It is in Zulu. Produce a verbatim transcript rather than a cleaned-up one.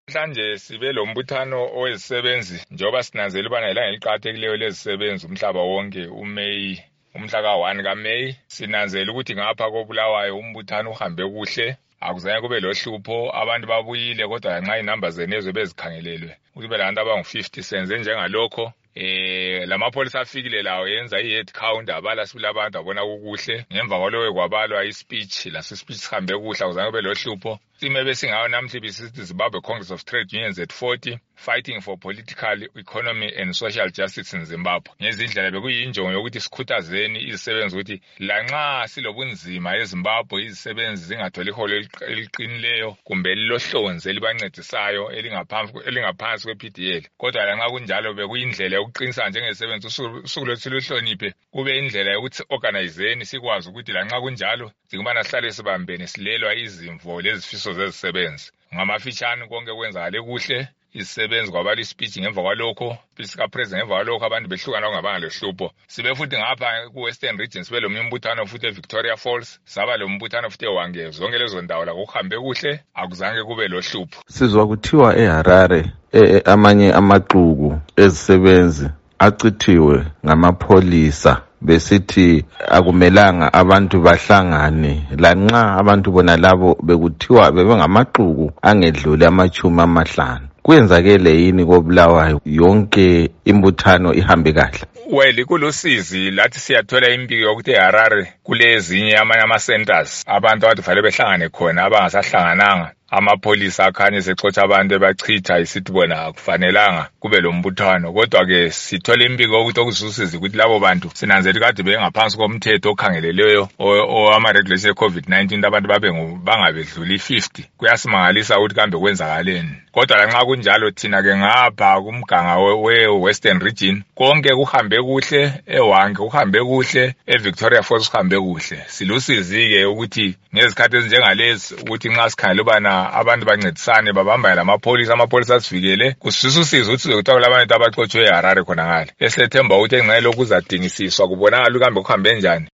Mhlanje sibe lo mbuthano owezisebenzi njengoba sinanzela ubana ilanga eliqhakathekileyo lezisebenzi umhlaba wonke uMay umhla ka one kaMay. Sinanzela ukuthi ngapha koBulawayo umbuthano uhambe kuhle, akuzange kube lohlupho, abantu babuyile kodwa nxa inamba zenezwe bezikhangelelwe kube labantu abangu fifty senze njengalokho. Eh lamapolisa afikile lawo yenza i-head count abala silabantu abona kukuhle, ngemva kwalowe kwabalwa i-speech laso speech sihambe kuhle, akuzange kube lohlupho. Sime besingayo namhla bisithi Zimbabwe Congress of Trade Unions at forty fighting for political, economy and social justice in Zimbabwe. Ngezindlela bekuyinjongo yokuthi sikhuthazeni izisebenzi ukuthi lanxa silobunzima eZimbabwe izisebenzi zingatholi iholo eliqinileyo kumbe lilohlonze libancedisayo elingaphansi elingaphansi kwe-P D L. Kodwa lanxa kunjalo bekuyindlela yokuqinisa njengezisebenzi usuku lwethu luhloniphe, kube indlela yokuthi organizeni sikwazi ukuthi lanxa kunjalo sikubana sihlale sibambene silelwa izimvo lezifiso zezisebenzi. Ngamafitshane konke kwenzakale kuhle, izisebenzi kwabala ispeech ngemva kwalokho, speech ka president ngemva kwalokho abantu behlukana ngabanga lohlupho. Sibe futhi ngapha ku Western Region sibe lo mbuthano futhi eVictoria Falls, saba lo mbuthano futhi eWangezi. Zonke lezo ndawo la kuhambe kuhle, akuzange kube lohlupho. Sizwa kuthiwa eHarare e amanye amaxuku ezisebenzi achithiwe ngamapholisa besithi akumelanga abantu bahlangane, lanxa abantu bona labo bekuthiwa bebengamaxuku angedlule amachumi amahlanu. Kwenzakele yini koBulawayo yonke imbuthano ihambe kahle? Well, kulusizi lathi siyathola impiko yokuthi eHarare kulezinye amanye ama centers abantu abathi fanele behlangane khona abangasahlangananga. Amapolisa akhanye sexotsha abantu ebachitha isithi bona akufanelanga kube lo mbuthano, kodwa ke sithola impiko ukuthi okuzusiza ukuthi labo bantu sinanzela kade bengaphansi komthetho okhangeleleyo owama regulation COVID nineteen abantu babe bangabedluli fifty. Kuyasimangalisa ukuthi kambe kwenzakaleni. Kodwa lanxa kunjalo thina ke ngapha kumganga we Western Region konke kuhambe kuhle, eWange kuhambe kuhle, eVictoria Falls kuhambe kuhle. Silusizi ke ukuthi ngezikhathi ezinjengalezi ukuthi nxa sikhangela ubana abantu bancedisane babamba lamapolisa, amapolisa asivikele kusisa usizo ukuthi sizokuthola abantu abaxotshwe eHarare khona ngale. Esethemba ukuthi engcele lokuzadingisiswa kubonakala ukambe kuhambe njani.